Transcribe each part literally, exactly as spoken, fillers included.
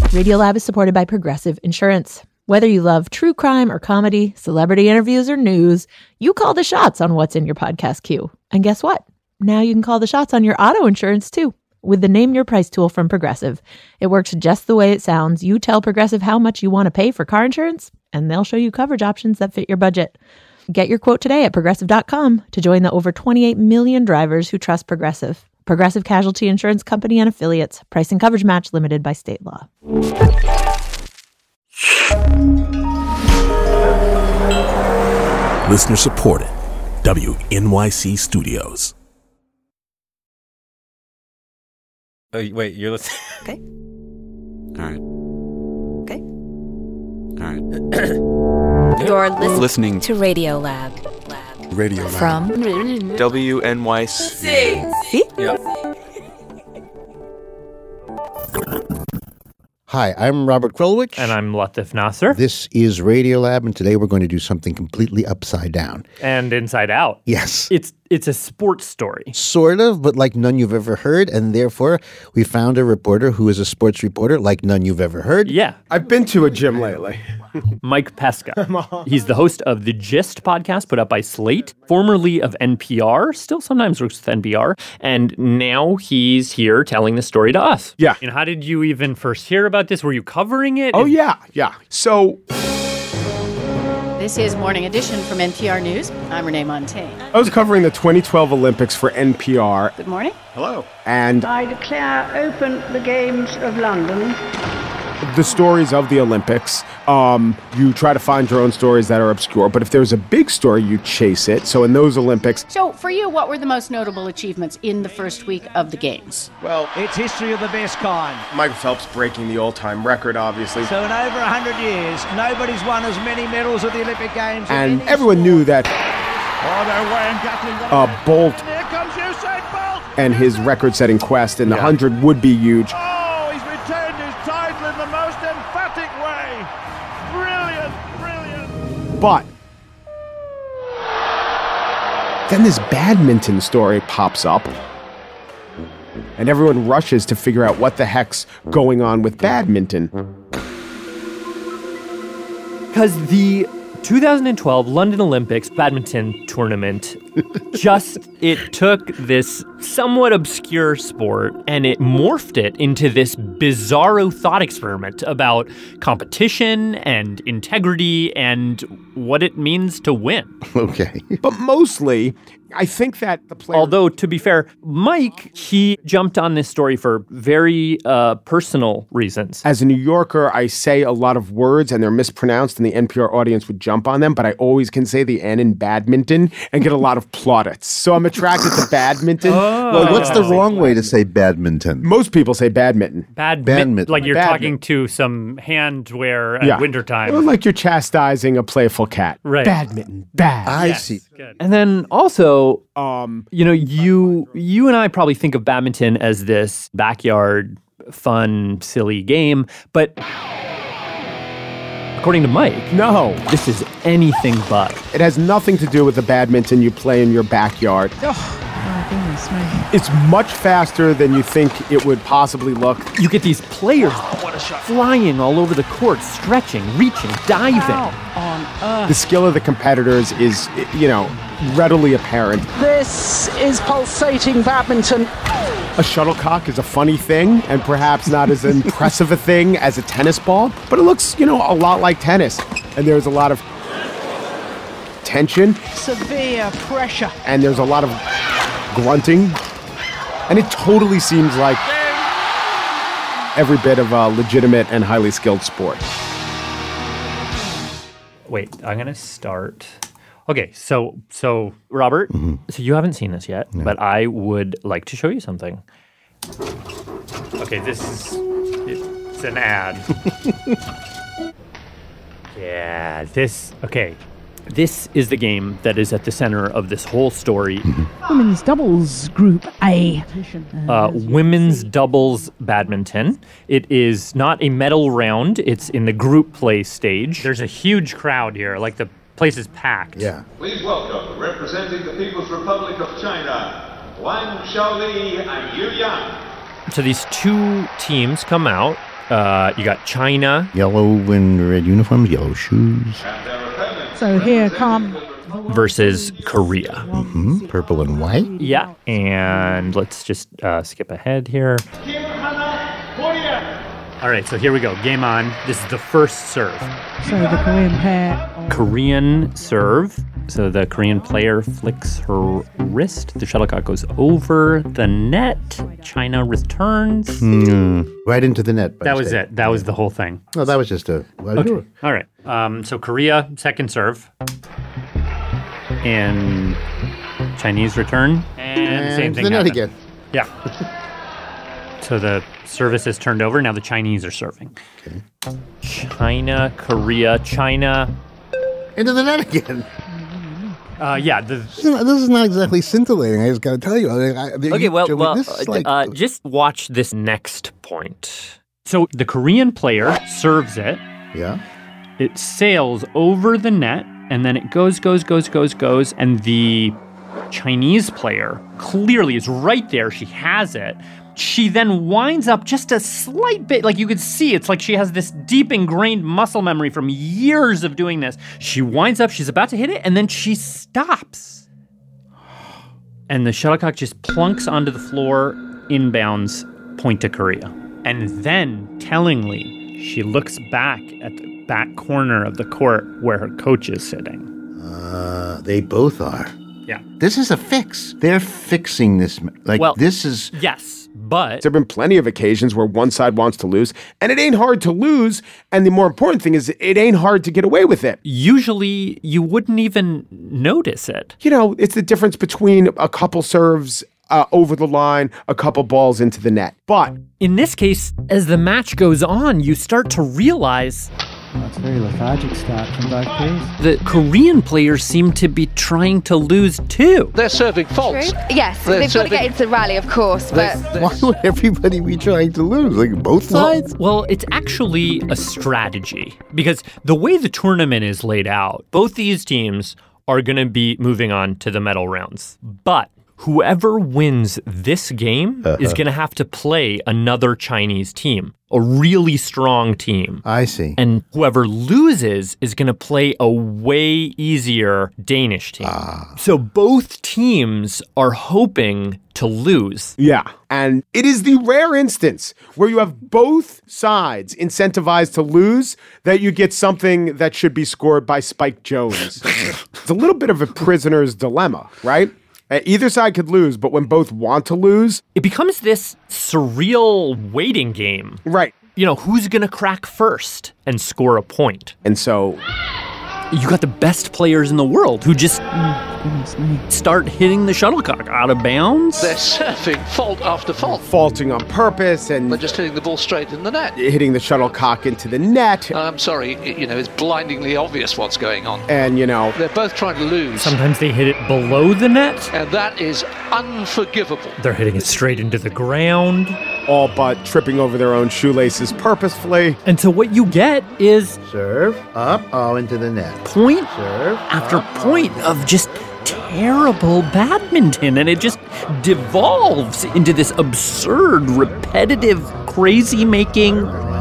Radiolab is supported by Progressive Insurance. Whether you love true crime or comedy, celebrity interviews or news, you call the shots on what's in your podcast queue. And guess what? Now you can call the shots on your auto insurance too with the Name Your Price tool from Progressive. It works just the way it sounds. You tell Progressive how much you want to pay for car insurance, and they'll show you coverage options that fit your budget. Get your quote today at progressive dot com to join the over twenty-eight million drivers who trust Progressive. Progressive Casualty Insurance Company and Affiliates. Price and coverage match limited by state law. Listener supported. W N Y C Studios. Oh, wait, you're listening? Okay. All right. Okay. All right. You're listening, listening to Radiolab. Lab. Radio Lab. From W N Y C. See? Yeah. Hi, I'm Robert Krulwich. And I'm Latif Nasser. This is Radiolab, and today we're going to do something completely upside down. And Inside Out. Yes. It's it's a sports story. Sort of, but like none you've ever heard, and therefore we found a reporter who is a sports reporter like none you've ever heard. Yeah. I've been to a gym lately. Mike Pesca. He's the host of the Gist podcast put up by Slate, formerly of N P R, still sometimes works with N P R, and now he's here telling the story to us. Yeah. And how did you even first hear about this? Were you covering it? Oh, yeah, yeah. So This is Morning Edition from N P R News. I'm Renee Montaigne. I was covering the twenty twelve Olympics for N P R. Good morning. Hello. And I declare open the Games of London. the stories of the Olympics, um, you try to find your own stories that are obscure. But if there's a big story, you chase it. So in those Olympics... So for you, what were the most notable achievements in the first week of the Games? Well, it's history of the best kind. Michael Phelps breaking the all-time record, obviously. So in over one hundred years, nobody's won as many medals at the Olympic Games. And everyone knew that uh, Bolt Here comes Usain Bolt. and his record-setting quest in the Yeah. one hundred would be huge. Oh, he's retained his title in the most emphatic way. Brilliant, brilliant. But then this badminton story pops up, and everyone rushes to figure out what the heck's going on with badminton. Because the two thousand twelve London Olympics badminton tournament just, it took this somewhat obscure sport and it morphed it into this bizarro thought experiment about competition and integrity and what it means to win. Okay. But mostly, I think that the player... Although, to be fair, Mike, he jumped on this story for very uh, personal reasons. As a New Yorker, I say a lot of words and they're mispronounced and the N P R audience would jump on them, but I always can say the N in badminton and get a lot of plaudits. So I'm attracted to badminton. Oh. Well, what's the wrong way to say badminton? Most people say badminton. Bad Badminton. Like you're Badminton. talking to some hand wear at Yeah. wintertime. Well, like you're chastising a playful cat. Right. Badminton. Bad. I Yes, see. good. And then also, Um, you know, you you and I probably think of badminton as this backyard, fun, silly game, but according to Mike, no. this is anything but. It has nothing to do with the badminton you play in your backyard. Oh, goodness me. It's much faster than you think it would possibly look. You get these players flying all over the court, stretching, reaching, diving. On earth. The skill of the competitors is, you know, readily apparent. This is pulsating badminton. A shuttlecock is a funny thing and perhaps not as impressive a thing as a tennis ball, but it looks, you know, a lot like tennis. And there's a lot of tension Severe pressure. and there's a lot of grunting. And it totally seems like every bit of a legitimate and highly skilled sport. Wait, I'm going to start. Okay, so, so Robert, so you haven't seen this yet, but I would like to show you something. Okay, this is, it's an ad. Yeah, this, okay. This is the game that is at the center of this whole story. Women's doubles group A. Uh, women's doubles badminton. It is not a medal round. It's in the group play stage. There's a huge crowd here. Like the place is packed. Yeah. Please welcome, representing the People's Republic of China, Wang Xiaoli and Yu Yang. So these two teams come out, Uh, you got China. Yellow and red uniforms, yellow shoes. So here come versus Korea. Mm-hmm. Purple and white. Yeah. And let's just uh, skip ahead here. All right, so here we go. Game on. This is the first serve. So the Korean pair. Korean serve. So the Korean player flicks her wrist. The shuttlecock goes over the net. China returns. Mm, right into the net. That was it. That was the whole thing. No, that was just a... Okay. All right. Um, so Korea, second serve. And Chinese return. And, and same thing the net happened. again. Yeah. So the service is turned over. Now the Chinese are serving. Okay. China, Korea, China. Into the net again. Uh, yeah. The, this, is not, this is not exactly scintillating. I just got to tell you. I, I, okay, you, well, Joey, well this is like, uh, just watch this next point. So the Korean player serves it. Yeah. It sails over the net, and then it goes, goes, goes, goes, goes, and the Chinese player clearly is right there. She has it. She then winds up just a slight bit, like you could see, it's like she has this deep ingrained muscle memory from years of doing this. She winds up, she's about to hit it, and then she stops. And the shuttlecock just plunks onto the floor, inbounds, point to Korea. And then, tellingly, she looks back at the back corner of the court where her coach is sitting. Uh, they both are. Yeah. This is a fix. They're fixing this. Like, well, this is... Yes, but... There have been plenty of occasions where one side wants to lose, and it ain't hard to lose, and the more important thing is it ain't hard to get away with it. Usually, you wouldn't even notice it. You know, it's the difference between a couple serves uh, over the line, a couple balls into the net. But... in this case, as the match goes on, you start to realize... That's a very lethargic start from both pairs. The Korean players seem to be trying to lose too. They're serving faults. True. Yes, They're they've serving... got to get into the rally, of course, but... Why would everybody be trying to lose? Like, both sides? Well, well, it's actually a strategy. Because the way the tournament is laid out, both these teams are going to be moving on to the medal rounds. But whoever wins this game uh-huh. is going to have to play another Chinese team, a really strong team. I see. And whoever loses is going to play a way easier Danish team. Ah. So both teams are hoping to lose. Yeah. And it is the rare instance where you have both sides incentivized to lose that you get something that should be scored by Spike Jones. It's a little bit of a prisoner's dilemma, right? Either side could lose, but when both want to lose... it becomes this surreal waiting game. Right. You know, who's going to crack first and score a point? And so... you got the best players in the world who just start hitting the shuttlecock out of bounds. They're serving fault after fault. Faulting on purpose and... they're just hitting the ball straight in the net. Hitting the shuttlecock into the net. I'm sorry, you know, it's blindingly obvious what's going on. And, you know... they're both trying to lose. Sometimes they hit it below the net. And that is unforgivable. They're hitting it straight into the ground. All but tripping over their own shoelaces purposefully. And so what you get is... serve, up, oh, into the net. Point serve, after up, point oh. of just terrible badminton. And it just devolves into this absurd, repetitive, crazy-making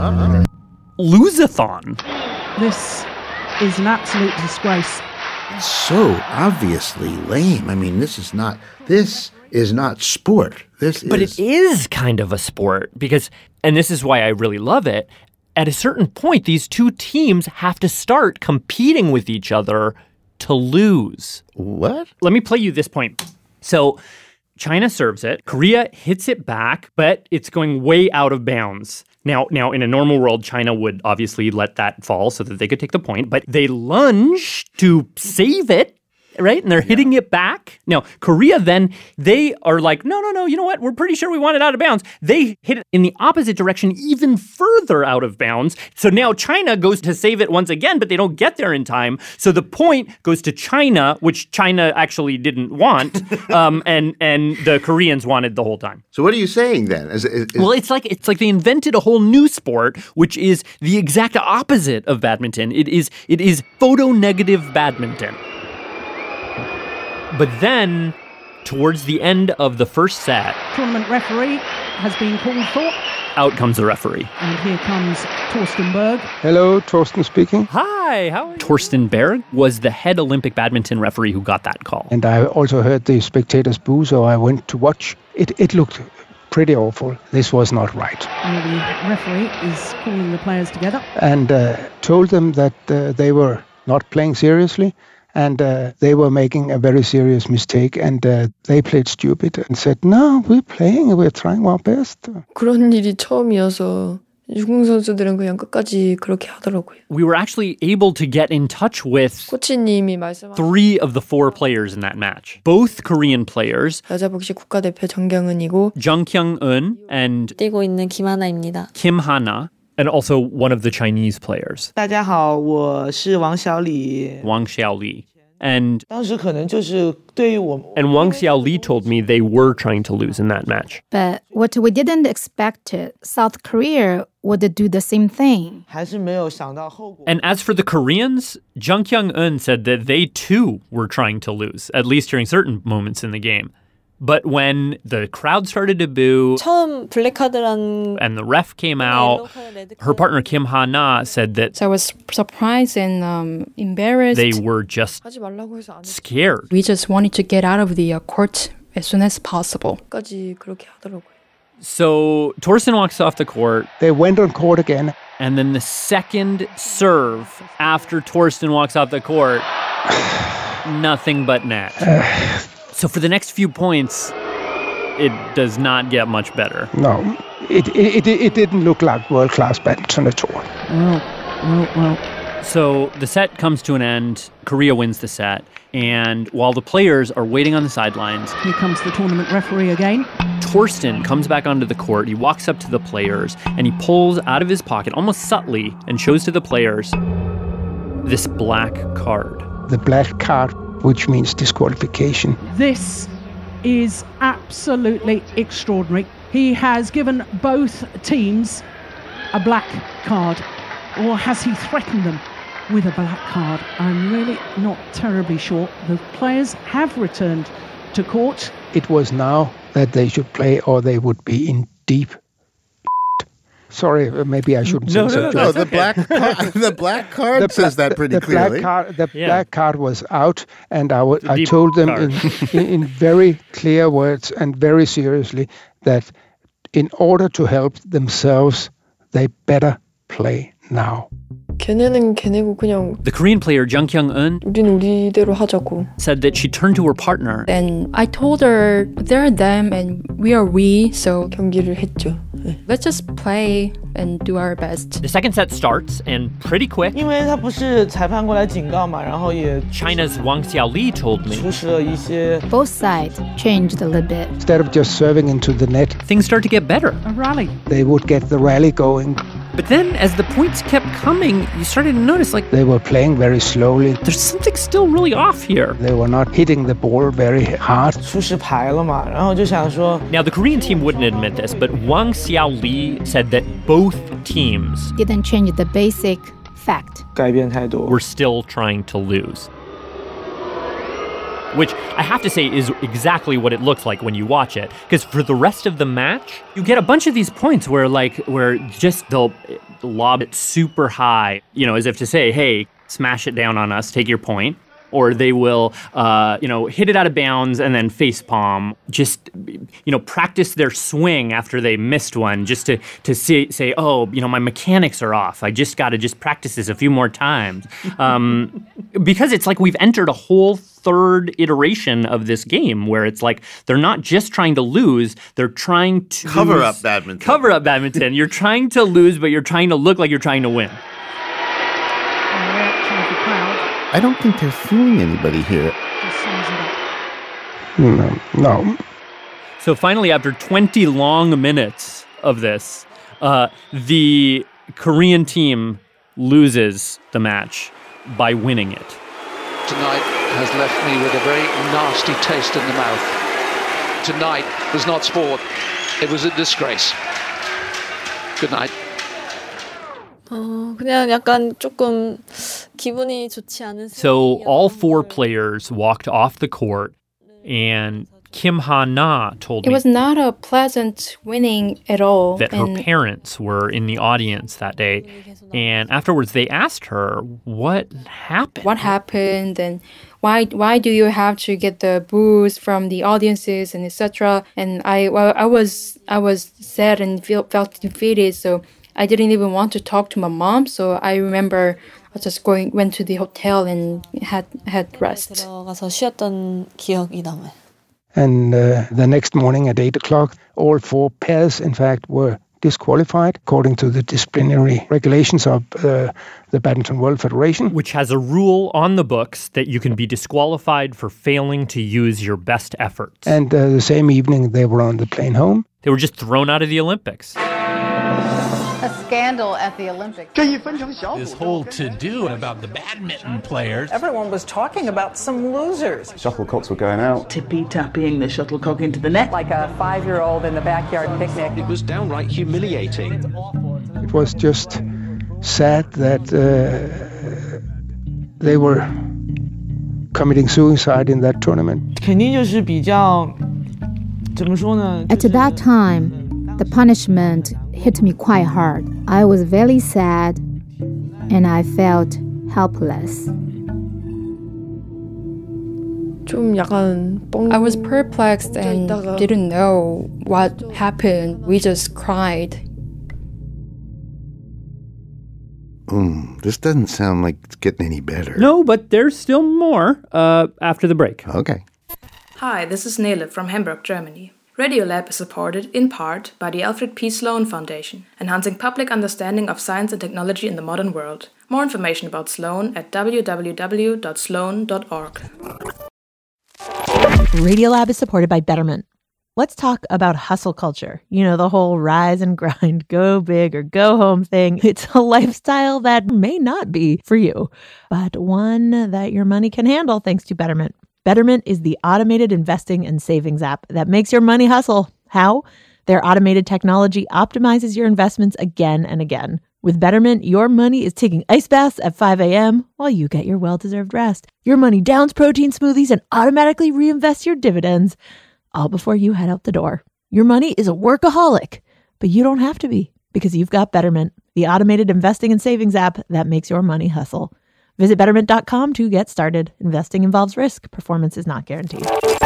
lose-a-thon. This is an absolute disgrace. So obviously lame. I mean, this is not... this is not sport. This But is... it is kind of a sport because, and this is why I really love it, at a certain point, these two teams have to start competing with each other to lose. What? Let me play you this point. So China serves it. Korea hits it back, but it's going way out of bounds. Now, now, in a normal world, China would obviously let that fall so that they could take the point, but they lunge to save it. Right? And they're hitting it back. Now, Korea then, they are like, no, no, no, you know what? We're pretty sure we want it out of bounds. They hit it in the opposite direction, even further out of bounds. So now China goes to save it once again, but they don't get there in time. So the point goes to China, which China actually didn't want, um, and and the Koreans wanted the whole time. So what are you saying then? Is, is, is... Well, it's like it's like they invented a whole new sport, which is the exact opposite of badminton. It is it is photo-negative badminton. But then, towards the end of the first set... tournament referee has been called for. out comes the referee. And here comes Torsten Berg. Hello, Torsten speaking. Hi, how are you? Torsten Berg was the head Olympic badminton referee who got that call. And I also heard the spectators boo, so I went to watch. It, it looked pretty awful. This was not right. And the referee is calling the players together. And uh, told them that uh, they were not playing seriously. And uh, they were making a very serious mistake, and uh, they played stupid and said, no, we're playing, we're trying our best. 그런 일이 처음이어서 유공 선수들은 그냥 끝까지 그렇게 하더라고요. We were actually able to get in touch with 코치님이 말씀하신 three of the four players in that match. Both Korean players. 여자 복식 국가대표 정경은이고 Jung Kyung-eun and 뛰고 있는 김하나입니다. Kim Ha-na. And also one of the Chinese players. 大家好，我是王小李。 Wang Xiaoli. And 当时可能就是对于我 And Wang Xiaoli told me they were trying to lose in that match. But what we didn't expect, South Korea would do the same thing. 还是没有想到后果。 And as for the Koreans, Jung Kyung-eun said that they too were trying to lose, at least during certain moments in the game. But when the crowd started to boo 처음 블랙카드란 and the ref came out, her partner Kim Ha-na said that So I was surprised and um, embarrassed. they were just scared. We just wanted to get out of the uh, court as soon as possible. 까지 그렇게 하더라고요. So Torsten walks off the court. They went on court again. And then the second serve after Torsten walks off the court, nothing but net. So for the next few points, it does not get much better. No, it it, it, it didn't look like world-class badminton at all. Well, well, well. So the set comes to an end. Korea wins the set. And while the players are waiting on the sidelines... Here comes the tournament referee again. Torsten comes back onto the court. He walks up to the players and he pulls out of his pocket, almost subtly, and shows to the players this black card. The black card, which means disqualification. This is absolutely extraordinary. He has given both teams a black card, or has he threatened them with a black card? I'm really not terribly sure. The players have returned to court. It was now that they should play or they would be in deep. Sorry, maybe I shouldn't no, say no, so. no, no. The black card, the black card the, says that pretty the clearly. Black card, the yeah. black card was out, and I, w- the I told them in, card. in, in very clear words and very seriously that in order to help themselves, they better play now. 걔네는 걔네고 그냥 The Korean player Jung Kyung-eun 우린 우리대로 하자고. said that she turned to her partner. And I told her they're them and we are we, so 경기를 했죠. let's just play and do our best. The second set starts, and pretty quick. 因为他不是裁判过来警告嘛，然后也 China's Wang Xiaoli told me 出示了一些 Both sides changed a little bit. Instead of just serving into the net, things start to get better. A rally. they would get the rally going. But then, as the points kept coming, you started to notice, like, They were playing very slowly. there's something still really off here. They were not hitting the ball very hard. 出示牌了嘛，然后就想说 Now, the Korean team wouldn't admit this, but Wang Xiaoli said that both teams Didn't change the basic fact. 改变太多。 were still trying to lose. Which I have to say is exactly what it looks like when you watch it. Because for the rest of the match, you get a bunch of these points where, like, where just they'll lob it super high, you know, as if to say, hey, smash it down on us, take your point. Or they will, uh, you know, hit it out of bounds and then face palm. Just, you know, practice their swing after they missed one, just to to say, say, oh, you know, my mechanics are off. I just got to just practice this a few more times, um, because it's like we've entered a whole third iteration of this game where it's like they're not just trying to lose; they're trying to Cover lose- up badminton. Cover up badminton. You're trying to lose, but you're trying to look like you're trying to win. And the reaction of the crowd I don't think they're fooling anybody here. just sums it up. No, no. So finally, after twenty long minutes of this, uh, the Korean team loses the match by winning it. Tonight has left me with a very nasty taste in the mouth. Tonight was not sport. It was a disgrace. Good night. 어, 그냥 약간 조금 기분이 좋지 않은 So all four players walked off the court, and Kim Ha-na told It me was not a pleasant winning at all. that her and parents were in the audience that day. And afterwards, they asked her what happened. what happened and why why do you have to get the boos from the audiences and et cetera. And I well I was I was sad and feel, felt defeated, so I didn't even want to talk to my mom. So I remember I just going went to the hotel and had had rest. 들어가서 쉬었던 기억이 남아요. And uh, the next morning at eight o'clock, all four pairs, in fact, were disqualified according to the disciplinary regulations of uh, the Badminton World Federation. Which has a rule on the books that you can be disqualified for failing to use your best efforts. And uh, the same evening, they were on the plane home. They were just thrown out of the Olympics. A scandal at the Olympics. This whole to-do about the badminton players. Everyone was talking about some losers. Shuttlecocks were going out. Tippy-tapping the shuttlecock into the net. Like a five-year-old in the backyard picnic. It was downright humiliating. It was just sad that uh, they were committing suicide in that tournament. 肯定就是比较怎么说呢？ At that time, the punishment hit me quite hard. I was very sad and I felt helpless. 좀 약간 뻥. I was perplexed and didn't know what happened. We just cried. Mm, this doesn't sound like it's getting any better. No, but there's still more uh, after the break. Okay. Hi, this is Nele from Hamburg, Germany. Radiolab is supported, in part, by the Alfred P. Sloan Foundation, enhancing public understanding of science and technology in the modern world. More information about Sloan at w w w dot sloan dot org. Radiolab is supported by Betterment. Let's talk about hustle culture. You know, the whole rise and grind, go big or go home thing. It's a lifestyle that may not be for you, but one that your money can handle thanks to Betterment. Betterment is the automated investing and savings app that makes your money hustle. How? Their automated technology optimizes your investments again and again. With Betterment, your money is taking ice baths at five a.m. while you get your well-deserved rest. Your money downs protein smoothies and automatically reinvests your dividends, all before you head out the door. Your money is a workaholic, but you don't have to be, because you've got Betterment, the automated investing and savings app that makes your money hustle. Visit betterment dot com to get started. Investing involves risk. Performance is not guaranteed.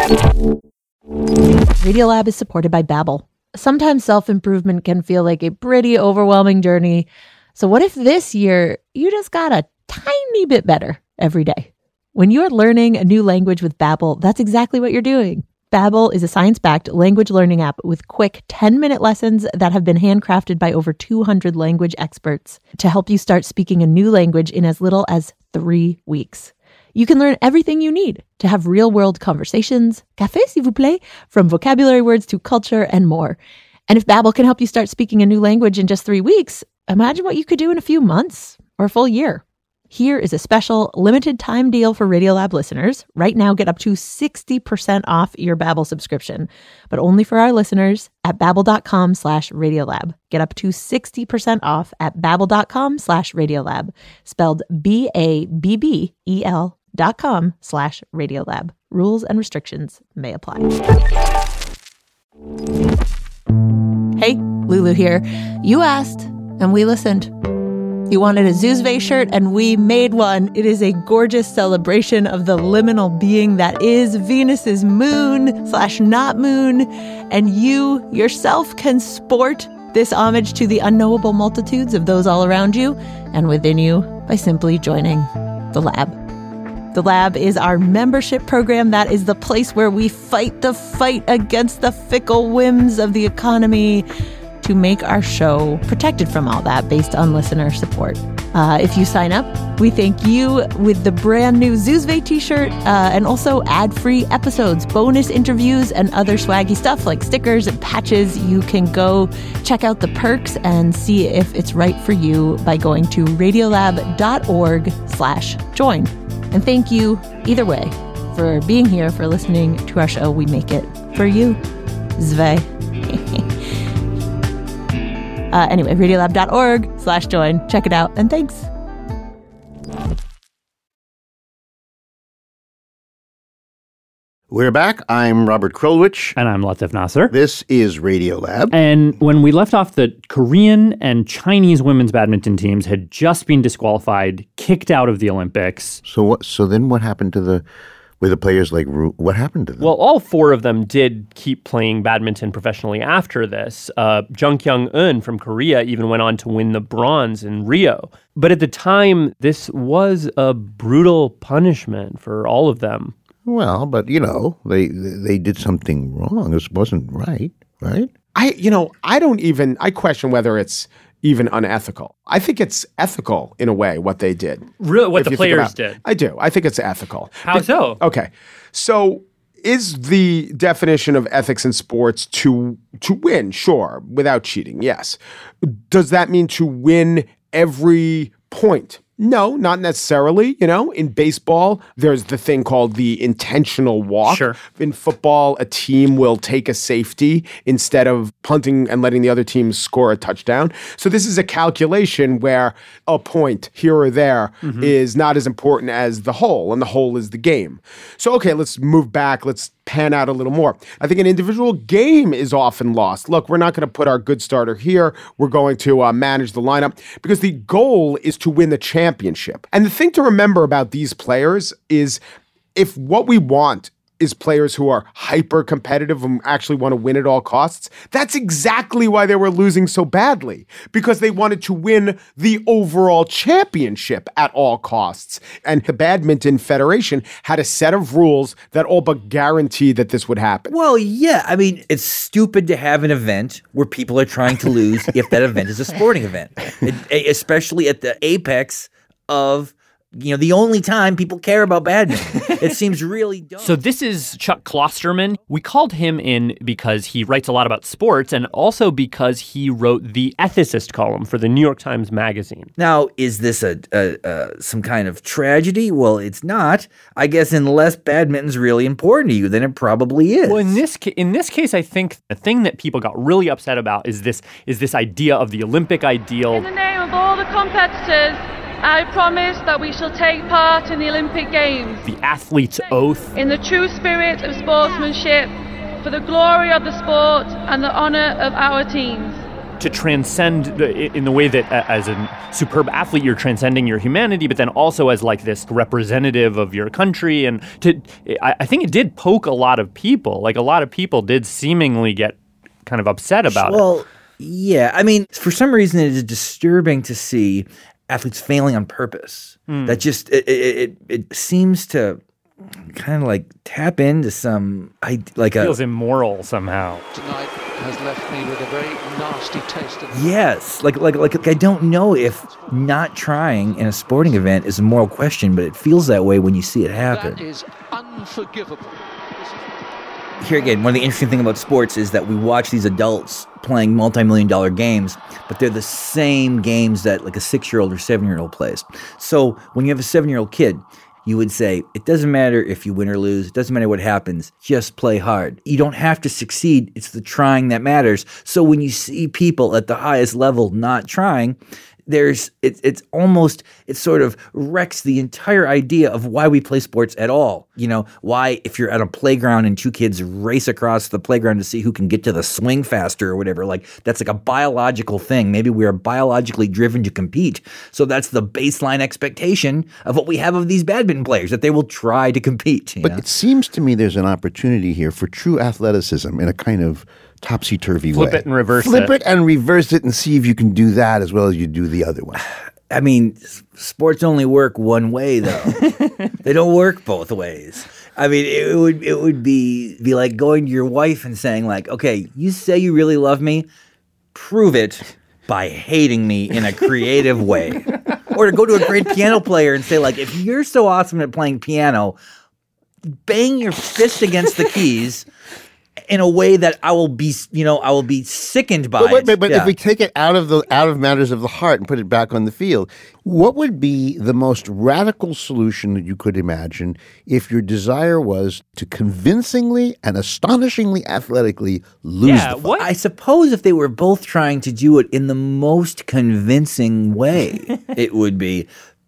Radiolab is supported by Babbel. Sometimes self-improvement can feel like a pretty overwhelming journey. So what if this year you just got a tiny bit better every day? When you're learning a new language with Babbel, that's exactly what you're doing. Babbel is a science-backed language learning app with quick ten-minute lessons that have been handcrafted by over two hundred language experts to help you start speaking a new language in as little as three weeks. You can learn everything you need to have real-world conversations, café s'il vous plaît, from vocabulary words to culture and more. And if Babbel can help you start speaking a new language in just three weeks, imagine what you could do in a few months or a full year. Here is a special limited time deal for Radiolab listeners. Right now, get up to sixty percent off your Babbel subscription, but only for our listeners at babbel.com slash Radiolab. Get up to sixty percent off at babbel.com slash Radiolab, spelled B A B B E L dot com slash Radiolab. Rules and restrictions may apply. Hey, Lulu here. You asked, and we listened. You wanted a Zuzve shirt, and we made one. It is a gorgeous celebration of the liminal being that is Venus's moon slash not moon. And you yourself can sport this homage to the unknowable multitudes of those all around you and within you by simply joining the lab. The Lab is our membership program. That is the place where we fight the fight against the fickle whims of the economy to make our show protected from all that based on listener support. Uh, if you sign up, we thank you with the brand new Zuzve t-shirt uh, and also ad-free episodes, bonus interviews, and other swaggy stuff like stickers and patches. You can go check out the perks and see if it's right for you by going to radiolab.org slash join. And thank you, either way, for being here, for listening to our show. We make it for you. Zve. Uh, anyway, radiolab.org slash join. Check it out, and thanks. We're back. I'm Robert Krulwich. And I'm Latif Nasser. This is Radiolab. And when we left off, the Korean and Chinese women's badminton teams had just been disqualified, kicked out of the Olympics. So what? So then what happened to the... Were the players like, what happened to them? Well, all four of them did keep playing badminton professionally after this. Uh, Jung Kyung-eun from Korea even went on to win the bronze in Rio. But at the time, this was a brutal punishment for all of them. Well, but, you know, they they did something wrong. This wasn't right, right? I, you know, I don't even, I question whether it's even unethical. I think it's ethical in a way, what they did. Really? What the players about, did? I do. I think it's ethical. How but, so? Okay. So is the definition of ethics in sports to to win? Sure. Without cheating, yes. Does that mean to win every point? No, not necessarily. You know, in baseball, there's the thing called the intentional walk. Sure. In football, a team will take a safety instead of punting and letting the other team score a touchdown. So this is a calculation where a point here or there mm-hmm. is not as important as the whole, and the whole is the game. So, okay, let's move back. Let's pan out a little more. I think an individual game is often lost. Look, we're not going to put our good starter here. We're going to uh, manage the lineup because the goal is to win the championship. And the thing to remember about these players is if what we want is players who are hyper competitive and actually want to win at all costs, that's exactly why they were losing so badly, because they wanted to win the overall championship at all costs. And the Badminton Federation had a set of rules that all but guaranteed that this would happen. Well, yeah. I mean, it's stupid to have an event where people are trying to lose if that event is a sporting event, it, especially at the apex of, you know, the only time people care about badminton. It seems really dumb. So this is Chuck Klosterman. We called him in because he writes a lot about sports and also because he wrote the ethicist column for the New York Times Magazine. Now, is this a, a, a some kind of tragedy? Well, it's not. I guess unless badminton's really important to you, then it probably is. Well, in this ca- in this case, I think the thing that people got really upset about is this is this idea of the Olympic ideal. In the name of all the competitors, I promise that we shall take part in the Olympic Games. The athlete's oath. In the true spirit of sportsmanship, for the glory of the sport and the honor of our teams. To transcend in the way that as a superb athlete, you're transcending your humanity, but then also as like this representative of your country. And to, I think it did poke a lot of people. Like a lot of people did seemingly get kind of upset about well, it. Well, yeah. I mean, for some reason, it is disturbing to see athletes failing on purpose. Mm. That just, it, it, it seems to kind of like tap into some, like feels a... immoral somehow. Tonight has left me with a very nasty taste. Of yes. Like, like, like, I don't know if not trying in a sporting event is a moral question, but it feels that way when you see it happen. That is unforgivable. Here again, one of the interesting things about sports is that we watch these adults playing multi-million dollar games, but they're the same games that like a six-year-old or seven-year-old plays. So when you have a seven-year-old kid, you would say, it doesn't matter if you win or lose. It doesn't matter what happens. Just play hard. You don't have to succeed. It's the trying that matters. So when you see people at the highest level not trying, there's it, it's almost it sort of wrecks the entire idea of why we play sports at all. You know, why if you're at a playground and two kids race across the playground to see who can get to the swing faster or whatever, like that's like a biological thing. Maybe we are biologically driven to compete. So that's the baseline expectation of what we have of these badminton players, that they will try to compete. But know? It seems to me there's an opportunity here for true athleticism in a kind of topsy-turvy Flip way. it and reverse Flip it. Flip it and reverse it and see if you can do that as well as you do the other one. I mean, sports only work one way, though. They don't work both ways. I mean, it would it would be be like going to your wife and saying, like, okay, you say you really love me, prove it by hating me in a creative way. Or to go to a great piano player and say, like, if you're so awesome at playing piano, bang your fist against the keys in a way that I will be, you know, I will be sickened by. But, but, but yeah. if we take it out of the out of matters of the heart and put it back on the field, what would be the most radical solution that you could imagine if your desire was to convincingly and astonishingly athletically lose Yeah, the fight? what? I suppose if they were both trying to do it in the most convincing way, it would be.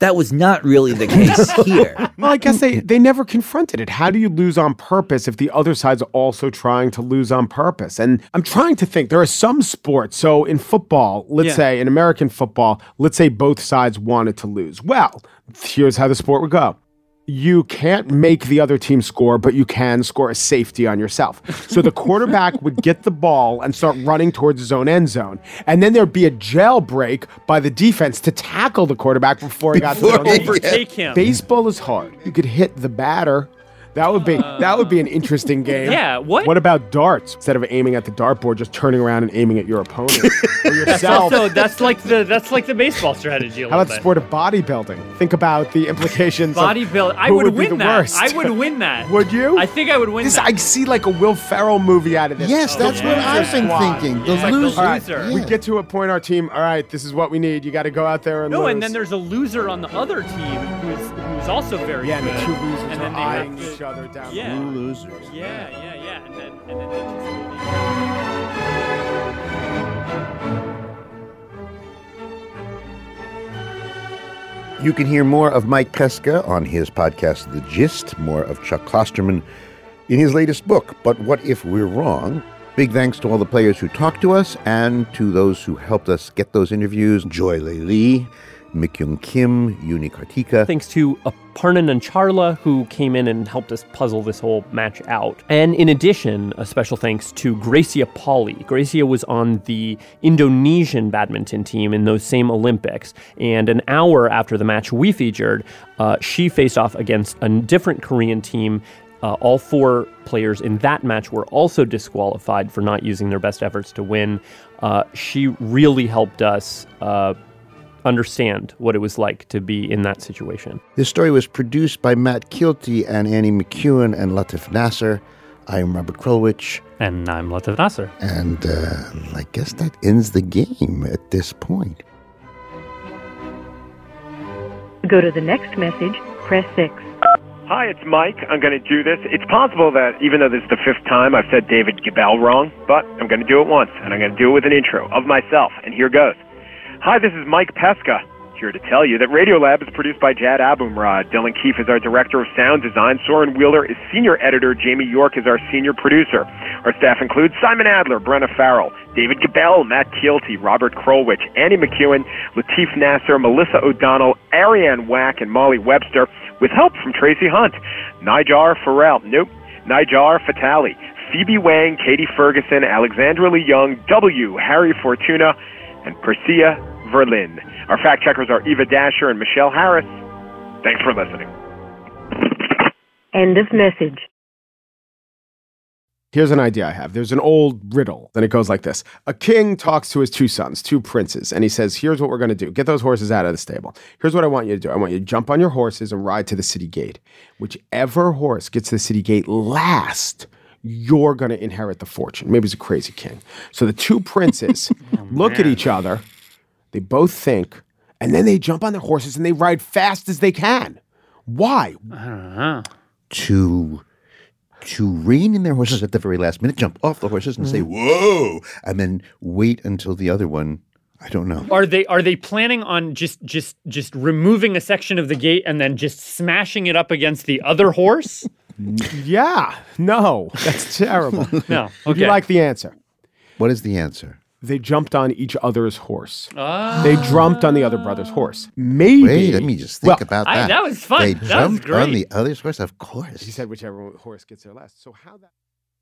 That was not really the case here. Well, I guess they, they never confronted it. How do you lose on purpose if the other side's also trying to lose on purpose? And I'm trying to think. There are some sports. So in football, let's Yeah. say in American football, let's say both sides wanted to lose. Well, here's how the sport would go. You can't make the other team score, but you can score a safety on yourself. So the quarterback would get the ball and start running towards his own end zone. And then there'd be a jailbreak by the defense to tackle the quarterback before he got to the end zone. Overtake him. Baseball is hard. You could hit the batter. That would be that would be an interesting game. Yeah, what? What about darts? Instead of aiming at the dartboard, just turning around and aiming at your opponent or That's yourself. also that's like the that's like the baseball strategy. A How little about the bit. sport of bodybuilding? Think about the implications. of Bodybuilding. I who would, would be win the that. worst. I would win that. Would you? I think I would win This, that. I see like a Will Ferrell movie out of this. Yes, that's The what Loser I've been Squad. thinking. The Yeah, like the loser. All right, loser. we Yeah. get to a point. Our team. All right, this is what we need. You got to go out there and No, lose. and then there's a loser on the other team who's who's also very yeah, and good. the two losers and are then they eyeing have to- each other down. Yeah. Two losers. Yeah, yeah, yeah, and then and then they just. You can hear more of Mike Pesca on his podcast, The Gist, more of Chuck Klosterman in his latest book, But What If We're Wrong? Big thanks to all the players who talked to us and to those who helped us get those interviews. Joy Lei Lee, Mikyung Kim, Yuni Kartika. Thanks to Aparna Nancharla, who came in and helped us puzzle this whole match out. And in addition, a special thanks to Gracia Pauli. Gracia was on the Indonesian badminton team in those same Olympics. And an hour after the match we featured, uh, she faced off against a different Korean team. Uh, all four players in that match were also disqualified for not using their best efforts to win. Uh, she really helped us uh, understand what it was like to be in that situation. This story was produced by Matt Kilty and Annie McEwen and Latif Nasser. I am Robert Krulwich. And I'm Latif Nasser. And uh, I guess that ends the game at this point. To go to the next message, press six. Hi, it's Mike. I'm going to do this. It's possible that even though this is the fifth time I've said David Gabel wrong, but I'm going to do it once, and I'm going to do it with an intro of myself, and here goes. Hi, this is Mike Pesca, here to tell you that Radiolab is produced by Jad Abumrad. Dylan Keefe is our director of sound design. Soren Wheeler is senior editor. Jamie York is our senior producer. Our staff includes Simon Adler, Brenna Farrell, David Gabel, Matt Kielty, Robert Krulwich, Annie McEwen, Latif Nasser, Melissa O'Donnell, Ariane Wack, and Molly Webster, with help from Tracy Hunt, Nijar Farrell, nope, Nijar Fatali, Phoebe Wang, Katie Ferguson, Alexandra Lee Young, W, Harry Fortuna, and Persia Verlin. Our fact checkers are Eva Dasher and Michelle Harris. Thanks for listening. End of message. Here's an idea I have. There's an old riddle, and it goes like this. A king talks to his two sons, two princes, and he says, here's what we're going to do. Get those horses out of the stable. Here's what I want you to do. I want you to jump on your horses and ride to the city gate. Whichever horse gets to the city gate last, you're going to inherit the fortune. Maybe it's a crazy king. So the two princes oh, look at each other. They both think, and then they jump on their horses and they ride fast as they can. Why? I don't know. To... to rein in their horses at the very last minute, jump off the horses and say, whoa, and then wait until the other one, I don't know. Are they are they planning on just just just removing a section of the gate and then just smashing it up against the other horse? Yeah. No, that's terrible. No. Would Okay. you like the answer? What is the answer? They jumped on each other's horse. Ah. They jumped on the other brother's horse. Maybe. Wait, let me just think well, about I- that. that was fun. They That was jumped great. on the other's horse, of course. He said whichever horse gets there last. So how that...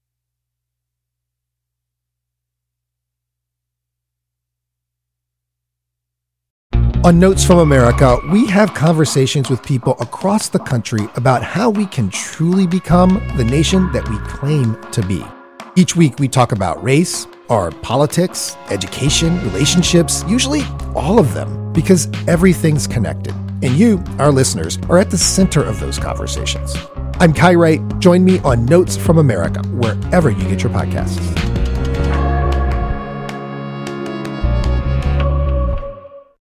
On Notes from America, we have conversations with people across the country about how we can truly become the nation that we claim to be. Each week, we talk about race, or politics, education, relationships, usually all of them, because everything's connected. And you, our listeners, are at the center of those conversations. I'm Kai Wright. Join me on Notes from America, wherever you get your podcasts.